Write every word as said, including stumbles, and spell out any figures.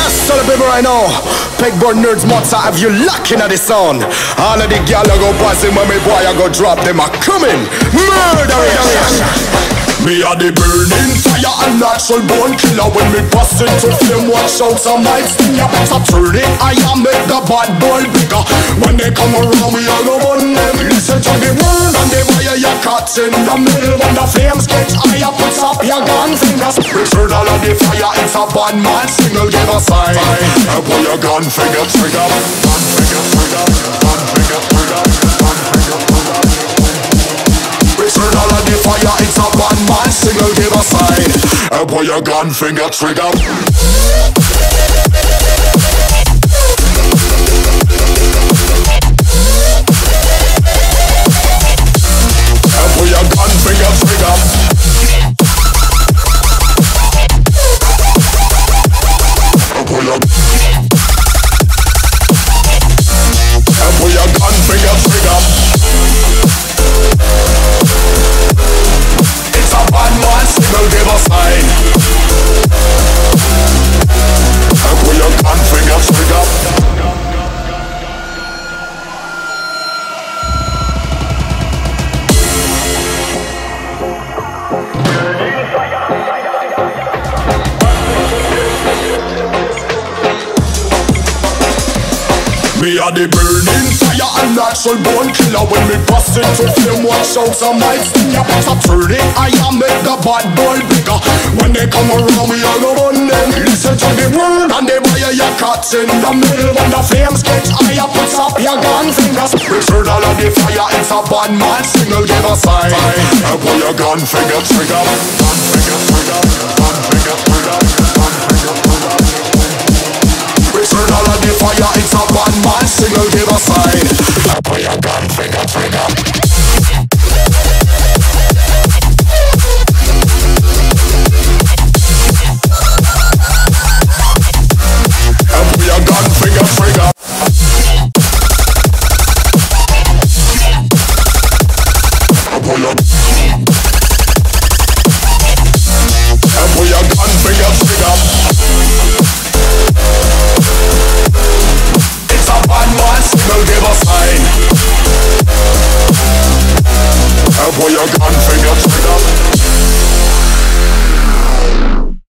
Tell the people right now, Pegboard Nerds Monster have you locking at the sound. All of the gal I go passing when me boy I go drop them a coming. Murder. Me a the burning fire and natural born killer. When me bust into flame, watch out some might sting. You better turn it, I am make the bad boy bigger. When they come around, we all go on them. Listen to the word and the fire you caught in the middle. When the flames get higher, put up your gun fingers. Return all of the fire, it's a bad man single, give a sign. And pull your gun finger trigger. Gun finger trigger, gun finger trigger, gun finger trigger. Return all of the fire, it's a bad man single, give a sign. And pull your gun finger trigger. And pull your gun finger trigger. And pull your And pull your gun finger trigger. Bad man signal, give a sign. And pull your gun finger trigger. Me a the burning fire and natural born killer. When me bust into flame, watch out some might sting. You better turn it, I am make the bad boy bigger. When they come around, we all go on them. Listen to the word and the fire you caught in the middle. When the flames get higher, put up your gun fingers. Return all of the fire, it's a bad man single, give a sign. And pull your gun finger trigger. Gun finger trigger, gun finger trigger.